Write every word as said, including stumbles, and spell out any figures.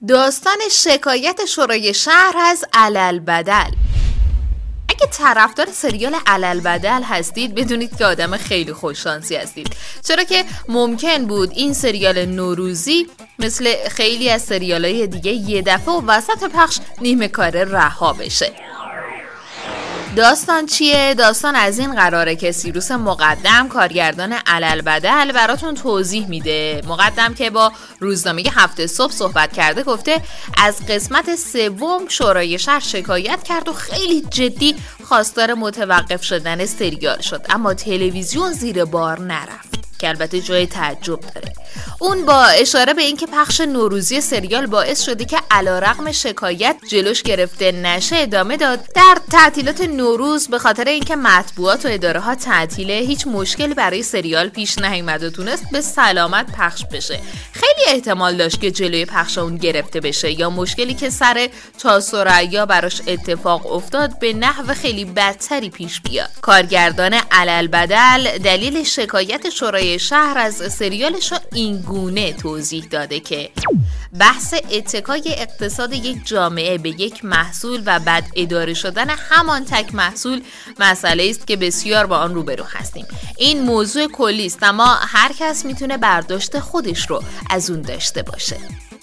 داستان شکایت شورای شهر از علالبدل. اگه طرفدار سریال علالبدل هستید بدونید که آدم خیلی خوششانسی هستید، چرا که ممکن بود این سریال نوروزی مثل خیلی از سریالای دیگه یه دفعه و وسط پخش نیمه کاره رها بشه. داستان چیه؟ داستان از این قراره که سیروس مقدم کارگردان علالبدل براتون توضیح میده. مقدم که با روزنامه هفت صبح صحبت کرده گفته از قسمت سوم شورای شهر شکایت کرد و خیلی جدی خواستار متوقف شدن سریال شد، اما تلویزیون زیر بار نرفت، که البته جای تعجب داره. اون با اشاره به اینکه پخش نوروزی سریال باعث شده که علیرغم شکایت جلوش گرفته نشه ادامه داد. در تعطیلات نوروز به خاطر اینکه مطبوعات و اداره ها تعطیله هیچ مشکلی برای سریال پیش نیامد و تونست به سلامت پخش بشه. خیلی احتمال داشت که جلوی پخش اون گرفته بشه یا مشکلی که سر تا ثریا براش اتفاق افتاد به نحو خیلی بدتری پیش بیاد. کارگردان علالبدل دلیل شکایت شورای شهر از سریالش رو این گونه توضیح داده که بحث اتکای اقتصاد یک جامعه به یک محصول و بد اداره شدن همان تک محصول مسئله است که بسیار با آن روبرو هستیم. این موضوع کلی است، اما هر کس میتونه برداشت خودش رو از اون داشته باشه.